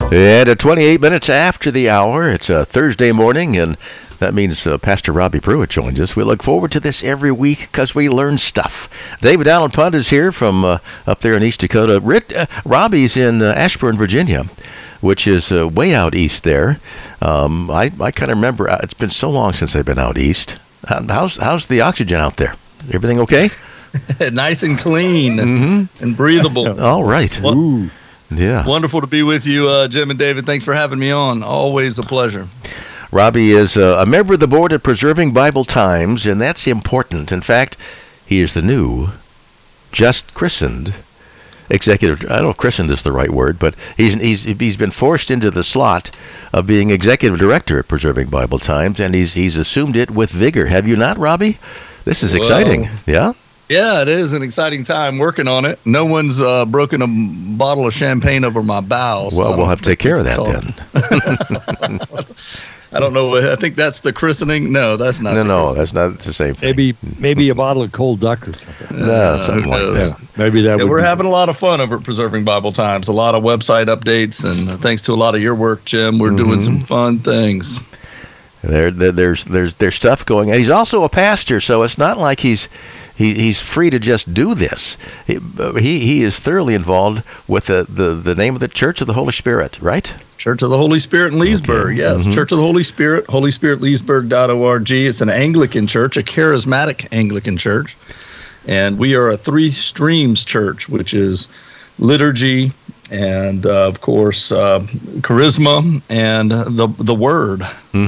And at 28 minutes after the hour, it's a Thursday morning, and that means Pastor Robbie Pruitt joins us. We look forward to this every week because we learn stuff. David Allen Punt is here from up there in East Dakota. Robbie's in Ashburn, Virginia, which is way out east there. I kind of remember, it's been so long since I've been out east. How's the oxygen out there? Everything okay? Nice and clean and breathable. All right. Ooh. Yeah. Wonderful to be with you, Jim and David. Thanks for having me on. Always a pleasure. Robbie is a member of the board at Preserving Bible Times, and that's important. In fact, he is the new, just christened, executive. I don't know if christened is the right word, but he's been forced into the slot of being executive director at Preserving Bible Times, and he's assumed it with vigor. Have you not, Robbie? This is exciting. Yeah? Yeah, it is an exciting time working on it. No one's broken a bottle of champagne over my bow. So well, we'll have to take care of that then. I don't know. I think that's the christening. No, that's not. No, that's not the same thing. Maybe a bottle of cold duck or something. No, something like that. Maybe that. We're having a lot of fun over at Preserving Bible Times. A lot of website updates, and thanks to a lot of your work, Jim, we're doing some fun things. There's stuff going on. He's also a pastor, so it's not like he's free to just do this. He is thoroughly involved with the name of the Church of the Holy Spirit, right? Church of the Holy Spirit in Leesburg, yes. Church of the Holy Spirit, holyspiritleesburg.org. It's an Anglican church, a charismatic Anglican church. And we are a three streams church, which is liturgy and, of course, charisma and the word.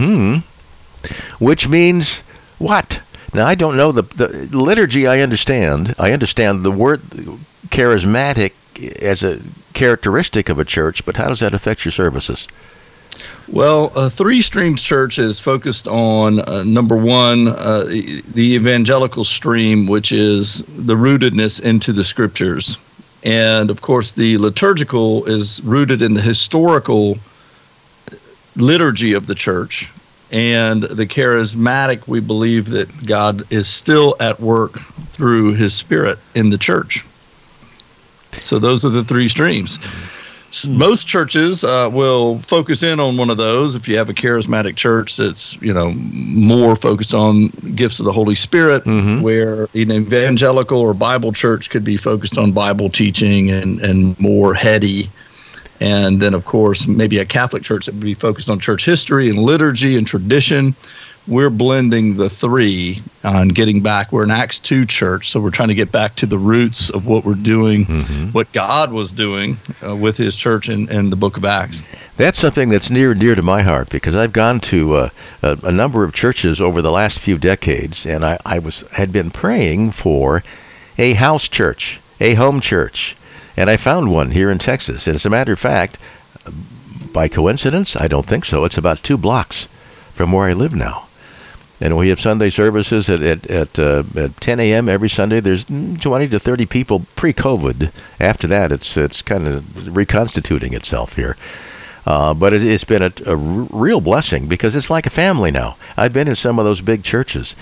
Which means what? Now, I don't know the liturgy. I understand. I understand the word charismatic as a characteristic of a church, but how does that affect your services? Well, a Three Streams Church is focused on, number one, the evangelical stream, which is the rootedness into the scriptures. And, of course, the liturgical is rooted in the historical liturgy of the church. And the charismatic, we believe that God is still at work through his Spirit in the church. So those are the three streams. Most churches will focus in on one of those. If you have a charismatic church that's, more focused on gifts of the Holy Spirit, where an evangelical or Bible church could be focused on Bible teaching and more heady. And then, of course, maybe a Catholic church that would be focused on church history and liturgy and tradition. We're blending the three on getting back. We're an Acts 2 church, so we're trying to get back to the roots of what we're doing, what God was doing with his church in the book of Acts. That's something that's near and dear to my heart because I've gone to a number of churches over the last few decades, and I had been praying for a house church, a home church. And I found one here in Texas. And as a matter of fact, by coincidence, I don't think so. It's about 2 blocks from where I live now. And we have Sunday services at 10 a.m. every Sunday. There's 20 to 30 people pre-COVID. After that, it's kind of reconstituting itself here. But it's been a real blessing because it's like a family now. I've been in some of those big churches.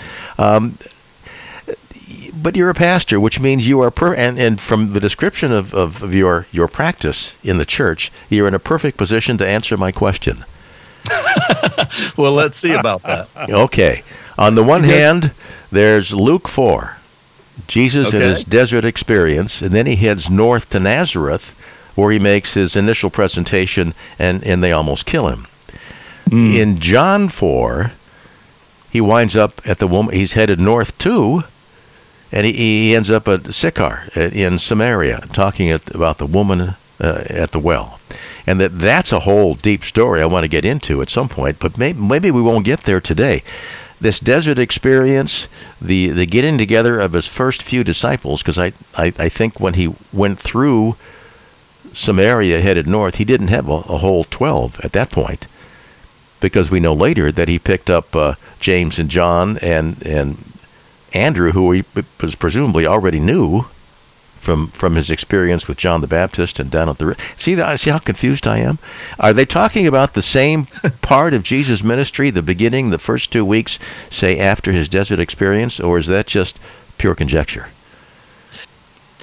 But you're a pastor, which means you are and from the description of your practice in the church, you're in a perfect position to answer my question. Well, let's see about that. Okay. On the one hand, there's Luke 4, Jesus and his desert experience, and then he heads north to Nazareth, where he makes his initial presentation, and they almost kill him. In John 4, he winds up at the woman. He's headed north too. And he ends up at Sychar in Samaria, talking about the woman at the well. And that's a whole deep story I want to get into at some point, but maybe we won't get there today. This desert experience, the getting together of his first few disciples, because I think when he went through Samaria, headed north, he didn't have a whole 12 at that point, because we know later that he picked up James and John and Andrew, who he was presumably already knew from his experience with John the Baptist and down at the river. See how confused I am? Are they talking about the same part of Jesus' ministry, the beginning, the first 2 weeks, say after his desert experience, or is that just pure conjecture?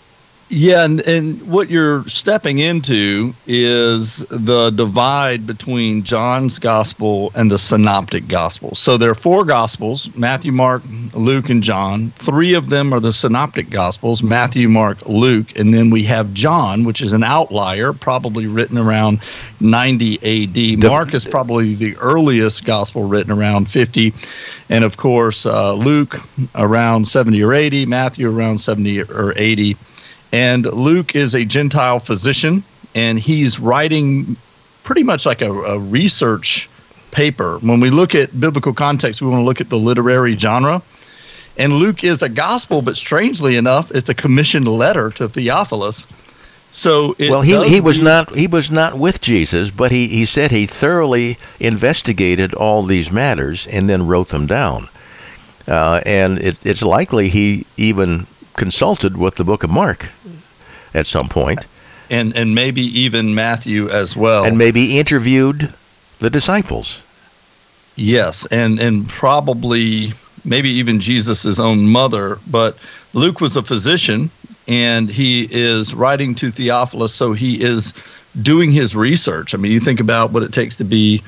Yeah, and what you're stepping into is the divide between John's gospel and the synoptic gospels. So there are 4 gospels: Matthew, Mark, Luke, and John. 3 of them are the synoptic gospels: Matthew, Mark, Luke, and then we have John, which is an outlier, probably written around 90 AD. Mark is probably the earliest gospel, written around 50. And of course, Luke around 70 or 80, Matthew around 70 or 80. And Luke is a Gentile physician, and he's writing pretty much like a research paper. When we look at biblical context, we want to look at the literary genre. And Luke is a gospel, but strangely enough, it's a commissioned letter to Theophilus. So he was not with Jesus, but he said he thoroughly investigated all these matters and then wrote them down. And it's likely he even consulted with the book of Mark at some point, and maybe even Matthew as well, and maybe interviewed the disciples. Yes, and probably maybe even Jesus's own mother. But Luke was a physician, and he is writing to Theophilus, so he is doing his research. I mean, you think about what it takes to be,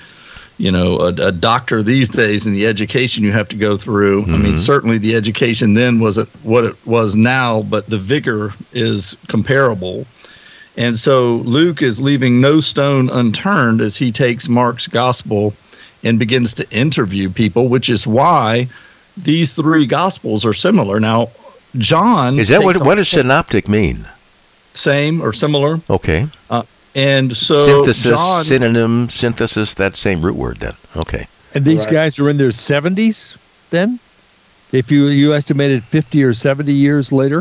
a doctor these days, and the education you have to go through. Mm-hmm. I mean, certainly the education then wasn't what it was now, but the vigor is comparable. And so Luke is leaving no stone unturned as he takes Mark's gospel and begins to interview people, which is why these 3 gospels are similar. Now, John... Is that what does synoptic mean? Same or similar. Okay. And so synthesis, synonym, synthesis, that same root word then. Okay. And these guys are in their 70s then? If you estimated 50 or 70 years later?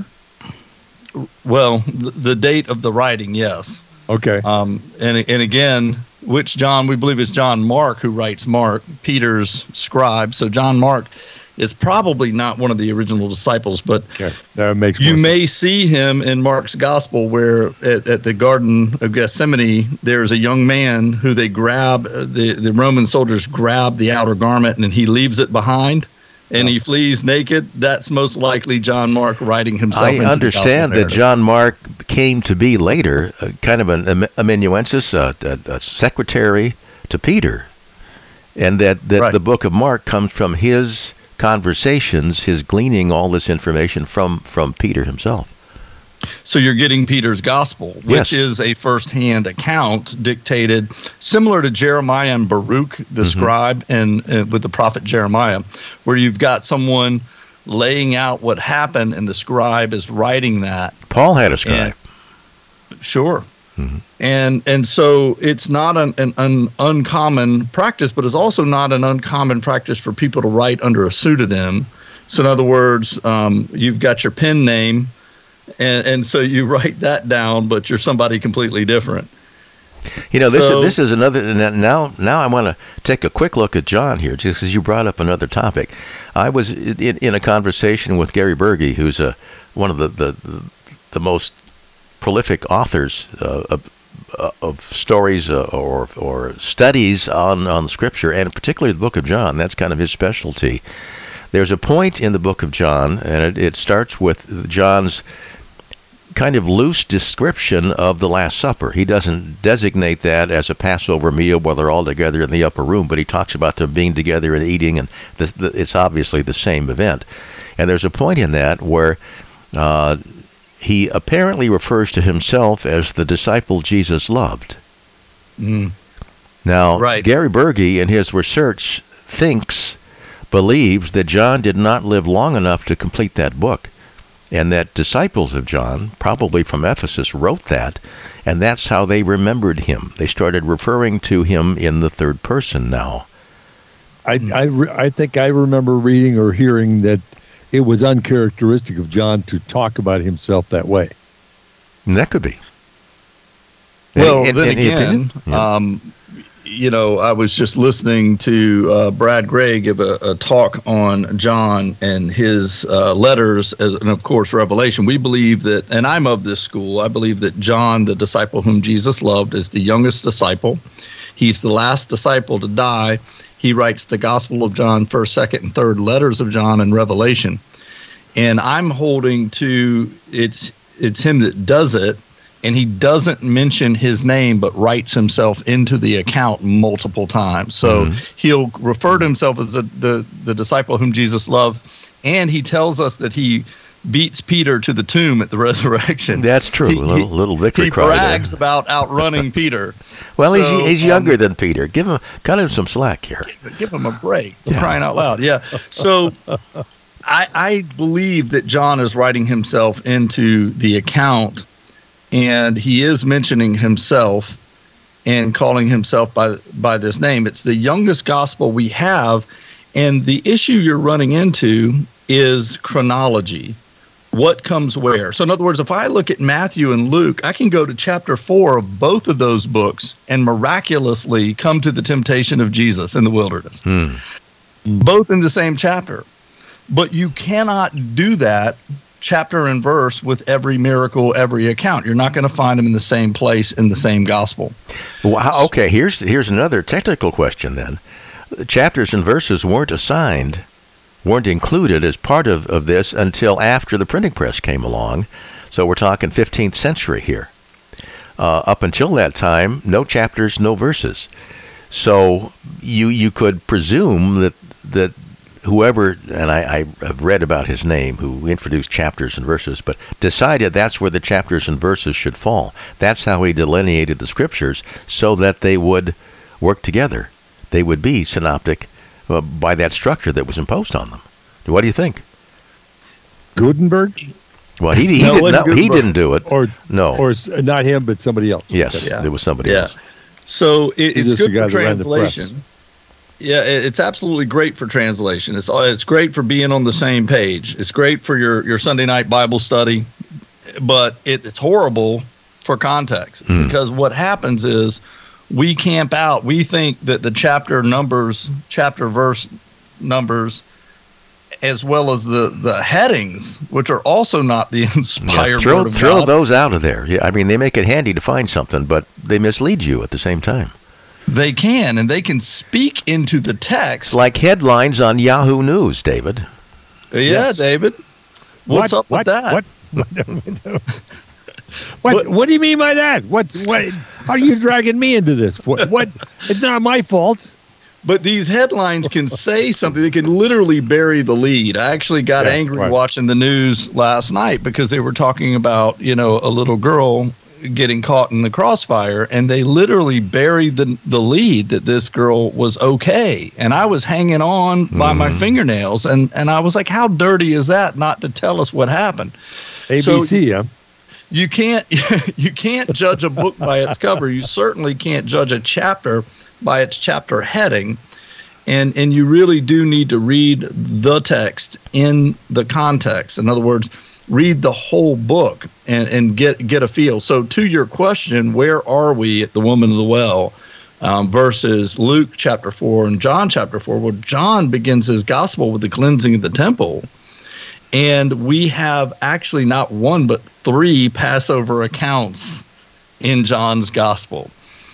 Well, the date of the writing, yes. Okay. And again, which John? We believe it's John Mark who writes Mark, Peter's scribe. So John Mark is probably not one of the original disciples, but that makes you more may sense. see him in Mark's gospel where at the Garden of Gethsemane, there's a young man who they grab, the Roman soldiers grab the outer garment and he leaves it behind and he flees naked. That's most likely John Mark writing himself I into understand the that John Mark came to be later kind of an amanuensis, a secretary to Peter, and that right. The book of Mark comes from his conversations, his gleaning all this information from Peter himself. So you're getting Peter's gospel, which is a first-hand account dictated similar to Jeremiah and Baruch, the scribe, and with the prophet Jeremiah, where you've got someone laying out what happened, and the scribe is writing that. Paul had a scribe. Sure. Mm-hmm. And so it's not an uncommon practice, but it's also not an uncommon practice for people to write under a pseudonym. So in other words, you've got your pen name, and so you write that down, but you're somebody completely different. This is another. Now I want to take a quick look at John here, just as you brought up another topic. I was in a conversation with Gary Berge, who's one of the most prolific authors of stories or studies on Scripture, and particularly the book of John. That's kind of his specialty. There's a point in the book of John, and it starts with John's kind of loose description of the Last Supper. He doesn't designate that as a Passover meal where they're all together in the upper room, but he talks about them being together and eating, and it's obviously the same event. And there's a point in that where he apparently refers to himself as the disciple Jesus loved. Mm. Now, right. Gary Berge, in his research, believes that John did not live long enough to complete that book, and that disciples of John, probably from Ephesus, wrote that, and that's how they remembered him. They started referring to him in the third person now. I think I remember reading or hearing that it was uncharacteristic of John to talk about himself that way. And that could be. Well, then again, I was just listening to Brad Gray give a talk on John and his letters, and of course, Revelation. We believe that, and I'm of this school, I believe that John, the disciple whom Jesus loved, is the youngest disciple. He's the last disciple to die. He writes the Gospel of John, 1st, 2nd, and 3rd letters of John and Revelation. And I'm holding to it's him that does it, and he doesn't mention his name but writes himself into the account multiple times. So he'll refer to himself as the disciple whom Jesus loved, and he tells us that he beats Peter to the tomb at the resurrection. That's true. A little victory cry. He brags about outrunning Peter. Well, he's younger than Peter. Cut him some slack here. Give him a break. Crying out loud. Yeah. So I believe that John is writing himself into the account, and he is mentioning himself and calling himself by this name. It's the youngest gospel we have, and the issue you're running into is chronology. What comes where? So in other words, if I look at Matthew and Luke, I can go to chapter 4 of both of those books and miraculously come to the temptation of Jesus in the wilderness. Both in the same chapter. But you cannot do that chapter and verse with every miracle, every account. You're not going to find them in the same place in the same gospel. Well, okay, here's another technical question then. Chapters and verses weren't included as part of this until after the printing press came along. So we're talking 15th century here. Up until that time, no chapters, no verses. So you could presume that whoever, and I've read about his name, who introduced chapters and verses, but decided that's where the chapters and verses should fall. That's how he delineated the scriptures so that they would work together. They would be synoptic by that structure that was imposed on them. What do you think? Gutenberg? Well, he didn't do it. Or not him, but somebody else. Yes, it was somebody else. So it's good for translation. Yeah, it's absolutely great for translation. It's great for being on the same page. It's great for your Sunday night Bible study, but it's horrible for context because what happens is we camp out. We think that the chapter verse numbers, as well as the headings, which are also not the inspired word of God. Throw those out of there. Yeah, I mean, they make it handy to find something, but they mislead you at the same time. They can, and they can speak into the text. Like headlines on Yahoo News, David. Yeah, yes. David. What's up with that? What do you mean by that? What? How are you dragging me into this? What? It's not my fault. But these headlines can say something. They can literally bury the lead. I actually got angry watching the news last night because they were talking about, a little girl getting caught in the crossfire, and they literally buried the lead that this girl was okay. And I was hanging on by my fingernails, and I was like, how dirty is that not to tell us what happened? ABC, yeah. You can't judge a book by its cover. You certainly can't judge a chapter by its chapter heading. And you really do need to read the text in the context. In other words, read the whole book and get a feel. So to your question, where are we at the woman of the well versus Luke chapter 4 and John chapter 4? Well, John begins his gospel with the cleansing of the temple. And we have actually not one, but 3 Passover accounts in John's gospel.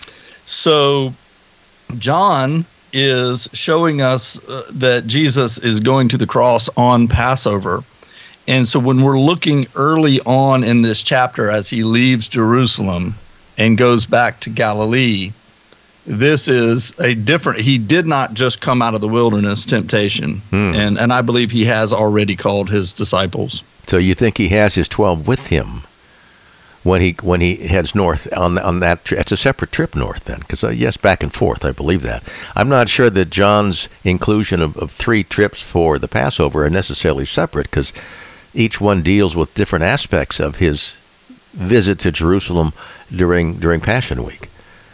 So John is showing us that Jesus is going to the cross on Passover. And so when we're looking early on in this chapter as he leaves Jerusalem and goes back to Galilee, this is he did not just come out of the wilderness temptation. And I believe he has already called his disciples. So you think he has his 12 with him when he heads north on that trip? It's a separate trip north then, because yes, back and forth, I believe that. I'm not sure that John's inclusion of 3 trips for the Passover are necessarily separate, because each one deals with different aspects of his visit to Jerusalem during Passion Week.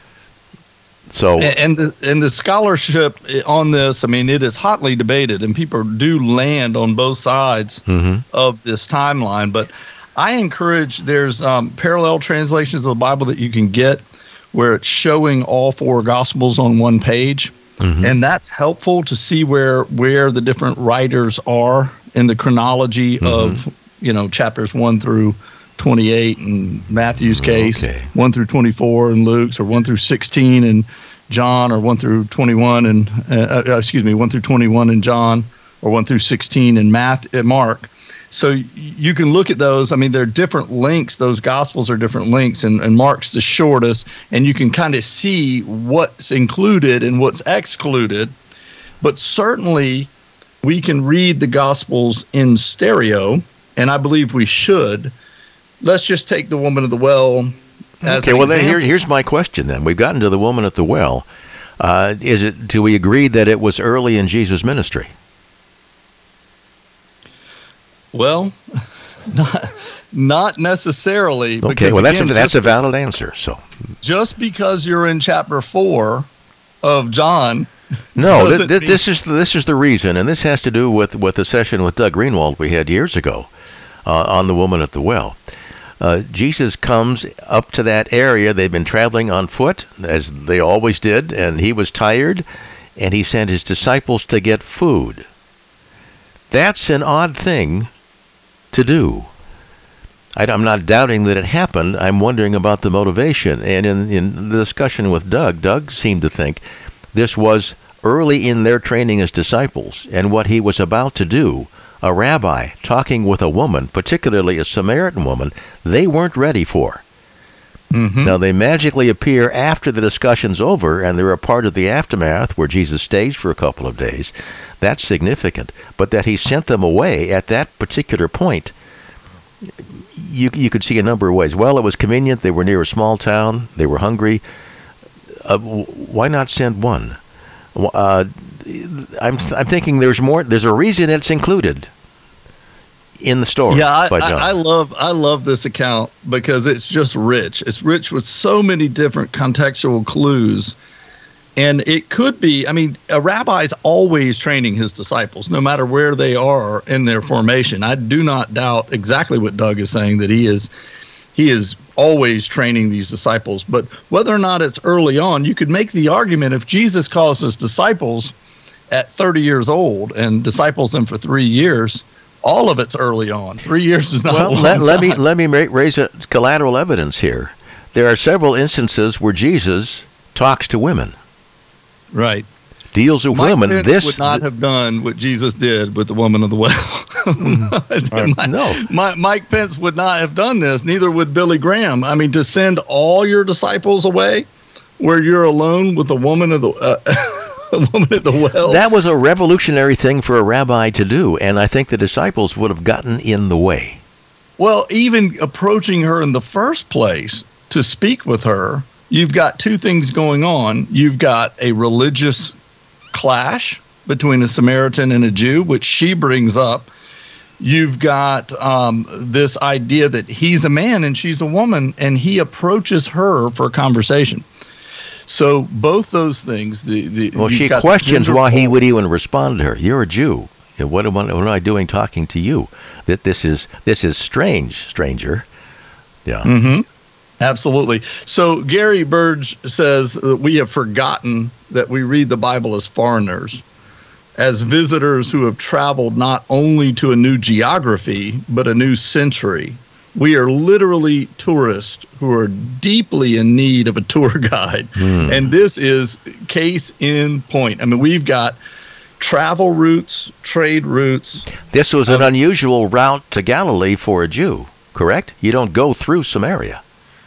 So and the scholarship on this, I mean, it is hotly debated, and people do land on both sides of this timeline. But I encourage, there's parallel translations of the Bible that you can get where it's showing all 4 Gospels on one page. And that's helpful to see where the different writers are in the chronology of, chapters 1 through 28 in Matthew's case, 1 through 24 in Luke's, or 1 through 16 in John, or 1 through 21 and 1 through 21 in John, or 1 through 16 in Mark. So you can look at those. I mean, they're different links. Those Gospels are different links, and Mark's the shortest, and you can kind of see what's included and what's excluded. But certainly, we can read the Gospels in stereo, and I believe we should. Let's just take the woman at the well as okay, well, then here's my question then. We've gotten to the woman at the well. Do we agree that it was early in Jesus' ministry? Well, not necessarily. Okay, well, that's a valid answer. So just because you're in chapter 4 of John. No, this is the reason, and this has to do with the session with Doug Greenwald we had years ago on the woman at the well. Jesus comes up to that area. They've been traveling on foot, as they always did, and he was tired, and he sent his disciples to get food. That's an odd thing to do. I'm not doubting that it happened. I'm wondering about the motivation. And in the discussion with Doug seemed to think this was early in their training as disciples, and what he was about to do, a rabbi talking with a woman, particularly a Samaritan woman, they weren't ready for. Mm-hmm. Now, they magically appear after the discussion's over, and they're a part of the aftermath where Jesus stays for a couple of days. That's significant. But that he sent them away at that particular point, you could see a number of ways. Well, it was convenient. They were near a small town. They were hungry. Why not send one? I'm thinking there's more. There's a reason it's included in the story. Yeah, I love this account because it's just rich. It's rich with so many different contextual clues. And it could be, I mean, a rabbi's always training his disciples, no matter where they are in their formation. I do not doubt exactly what Doug is saying, that he is always training these disciples. But whether or not it's early on, you could make the argument if Jesus calls his disciples at 30 years old and disciples them for 3 years, all of it's early on. 3 years is not a long time. Let me raise a collateral evidence here. There are several instances where Jesus talks to women. Right. Deals with Mike women. Pence This would not have done what Jesus did with the woman of the well. No. Mike Pence would not have done this. Neither would Billy Graham. I mean, to send all your disciples away where you're alone with a woman of the a woman at the well. That was a revolutionary thing for a rabbi to do, and I think the disciples would have gotten in the way. Well, even approaching her in the first place to speak with her, you've got two things going on. You've got a religious clash between a Samaritan and a Jew, which she brings up. You've got this idea that he's a man and she's a woman, and he approaches her for a conversation. So both those things. She questions why he would even respond to her. You're a Jew. What am I doing talking to you? That this is strange, stranger. Yeah. Mm-hmm. Absolutely. So Gary Burge says we have forgotten that we read the Bible as foreigners, as visitors who have traveled not only to a new geography, but a new century. We are literally tourists who are deeply in need of a tour guide. And this is case in point. I mean, we've got travel routes, trade routes. This was an unusual route to Galilee for a Jew, correct? You don't go through Samaria.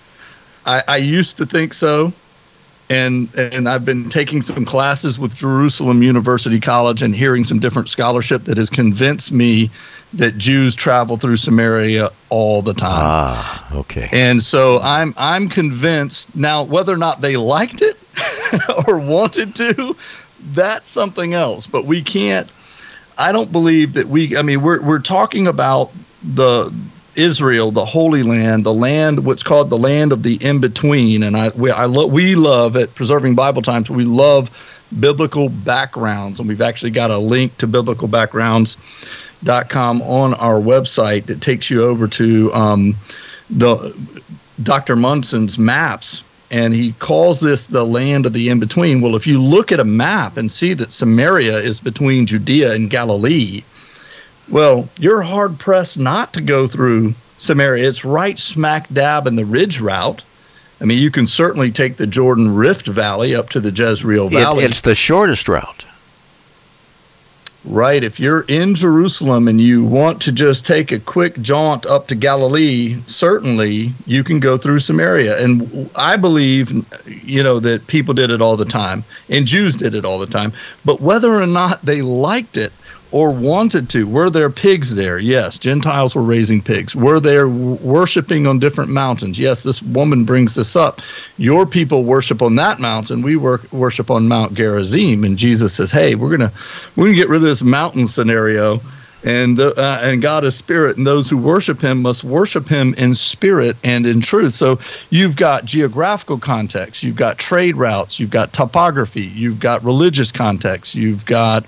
I used to think so, and I've been taking some classes with Jerusalem University College and hearing some different scholarship that has convinced me that Jews travel through Samaria all the time. Ah, okay. And so I'm convinced now, whether or not they liked it or wanted to, that's something else. But we can't. I don't believe that we're talking about Israel, the Holy Land, the land, what's called the land of the in-between. And we love at Preserving Bible Times, we love biblical backgrounds. And we've actually got a link to biblicalbackgrounds.com on our website that takes you over to the Dr. Munson's maps. And he calls this the land of the in-between. Well, if you look at a map and see that Samaria is between Judea and Galilee, well, you're hard-pressed not to go through Samaria. It's right smack dab in the ridge route. I mean, you can certainly take the Jordan Rift Valley up to the Jezreel Valley. It's the shortest route. Right. If you're in Jerusalem and you want to just take a quick jaunt up to Galilee, certainly you can go through Samaria. And I believe, that people did it all the time, and Jews did it all the time. But whether or not they liked it or wanted to, were there pigs there? Yes. Gentiles were raising pigs. Were there worshiping on different mountains? Yes. This woman brings this up. Your people worship on that mountain. We worship on Mount Gerizim. And Jesus says, hey, we're gonna get rid of this mountain scenario. And God is spirit, and those who worship him must worship him in spirit and in truth. So you've got geographical context, you've got trade routes, you've got topography, you've got religious context, you've got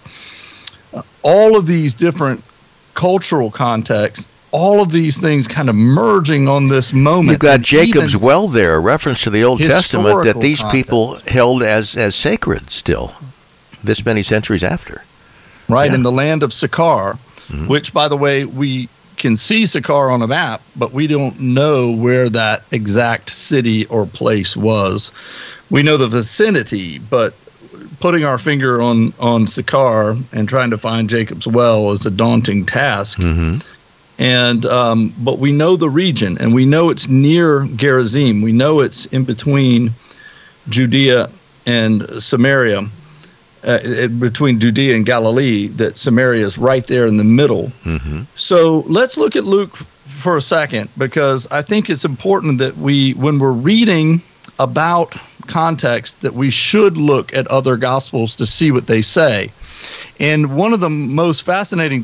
all of these different cultural contexts, all of these things kind of merging on this moment. You've got Jacob's well there, a reference to the Old Testament that these people held as sacred still, this many centuries after. Right, in the land of Sychar, which, by the way, we can see Sychar on a map, but we don't know where that exact city or place was. We know the vicinity, but putting our finger on Sychar and trying to find Jacob's well is a daunting task. And but we know the region, and we know it's near Gerizim. We know it's in between Judea and Samaria, between Judea and Galilee, that Samaria is right there in the middle. So let's look at Luke for a second, because I think it's important that when we're reading about context, that we should look at other gospels to see what they say. And one of the most fascinating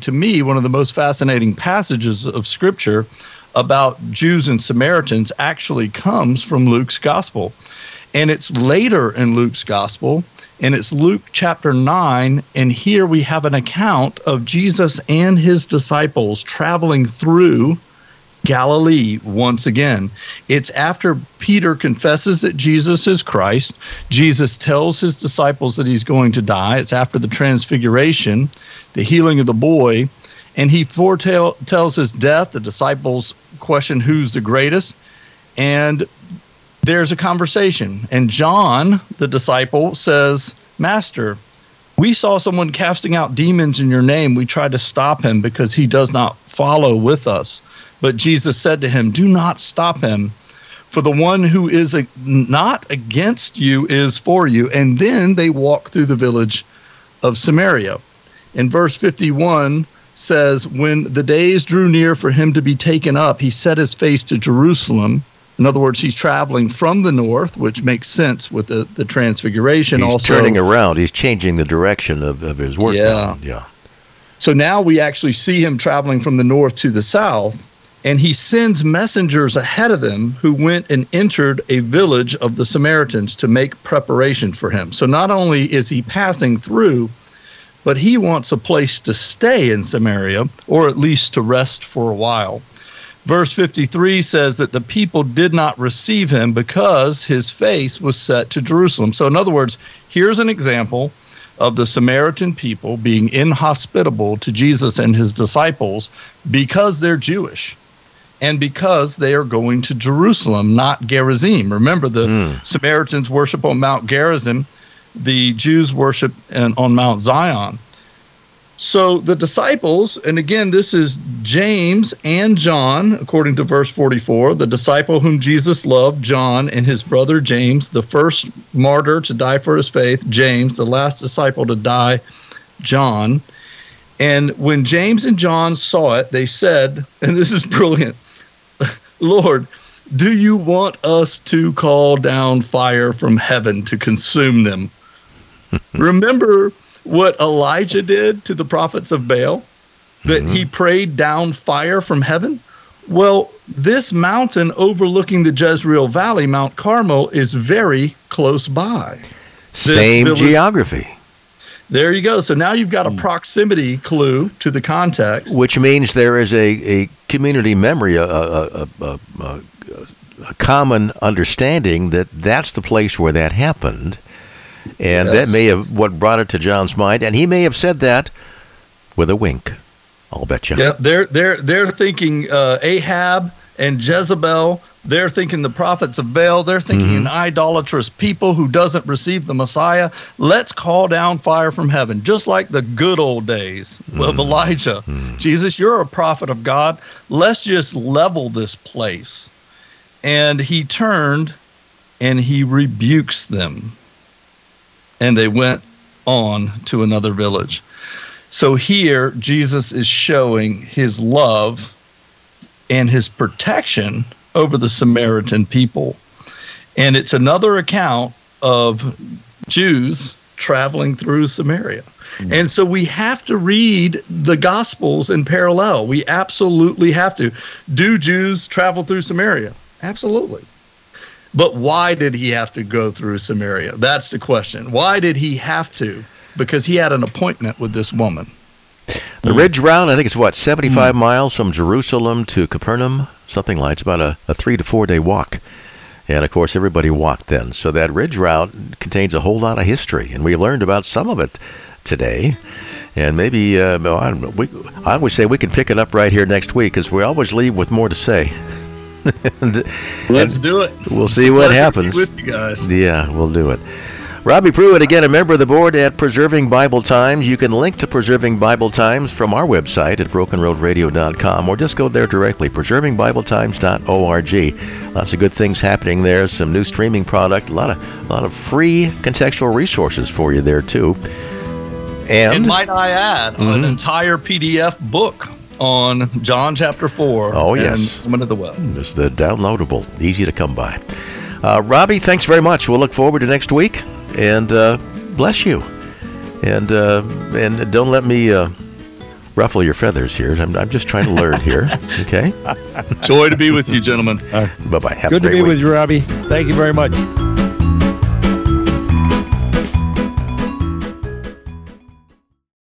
passages of scripture about Jews and Samaritans actually comes from Luke's gospel. And it's later in Luke's gospel, and it's Luke chapter 9, and here we have an account of Jesus and his disciples traveling through Galilee once again. It's after Peter confesses that Jesus is Christ. Jesus tells his disciples that he's going to die. It's after the transfiguration, the healing of the boy, and he foretells his death. The disciples question who's the greatest, and there's a conversation. And John, the disciple, says, Master, we saw someone casting out demons in your name. We tried to stop him because he does not follow with us. But Jesus said to him, do not stop him, for the one who is not against you is for you. And then they walk through the village of Samaria. And verse 51 says, when the days drew near for him to be taken up, he set his face to Jerusalem. In other words, he's traveling from the north, which makes sense with the transfiguration. He's turning around. He's changing the direction of his work. Yeah. So now we actually see him traveling from the north to the south. And he sends messengers ahead of them who went and entered a village of the Samaritans to make preparation for him. So not only is he passing through, but he wants a place to stay in Samaria, or at least to rest for a while. Verse 53 says that the people did not receive him because his face was set to Jerusalem. So in other words, here's an example of the Samaritan people being inhospitable to Jesus and his disciples because they're Jewish. And because they are going to Jerusalem, not Gerizim. Remember, the Samaritans worship on Mount Gerizim. The Jews worship on Mount Zion. So the disciples, and again, this is James and John, according to verse 44, the disciple whom Jesus loved, John, and his brother James, the first martyr to die for his faith, James, the last disciple to die, John. And when James and John saw it, they said, and this is brilliant, Lord, do you want us to call down fire from heaven to consume them? Remember what Elijah did to the prophets of Baal? That he prayed down fire from heaven? Well, this mountain overlooking the Jezreel Valley, Mount Carmel, is very close by. Same geography. There you go. So now you've got a proximity clue to the context. Which means there is a community memory, a common understanding that that's the place where that happened. And that may have what brought it to John's mind. And he may have said that with a wink, I'll bet you. Yeah, they're thinking Ahab and Jezebel They're thinking the prophets of Baal. They're thinking an idolatrous people who doesn't receive the Messiah. Let's call down fire from heaven, just like the good old days of Elijah. Jesus, you're a prophet of God. Let's just level this place. And he turned and he rebukes them. And they went on to another village. So here, Jesus is showing his love and his protection over the Samaritan people. And it's another account of Jews traveling through Samaria. And so we have to read the Gospels in parallel. We absolutely have to. Do Jews travel through Samaria? Absolutely. But why did he have to go through Samaria? That's the question. Why did he have to? Because he had an appointment with this woman. The Ridge Route, I think it's 75 miles from Jerusalem to Capernaum, something like it's about a 3 to 4 day walk. And of course, everybody walked then. So that Ridge Route contains a whole lot of history, and we learned about some of it today. And maybe I would say we can pick it up right here next week, because we always leave with more to say. Let's do it. We'll see what happens. With you guys. Yeah, we'll do it. Robbie Pruitt, again, a member of the board at Preserving Bible Times. You can link to Preserving Bible Times from our website at brokenroadradio.com, or just go there directly, preservingbibletimes.org. Lots of good things happening there, some new streaming product, a lot of free contextual resources for you there, too. And might I add, an entire PDF book on John chapter 4. Oh, yes. And Woman of the Well. This is the downloadable, easy to come by. Robbie, thanks very much. We'll look forward to next week. And bless you, and don't let me ruffle your feathers here. I'm just trying to learn here. Okay. Joy to be with you, gentlemen. Bye bye. Good to be with you, Robbie. Thank you very much.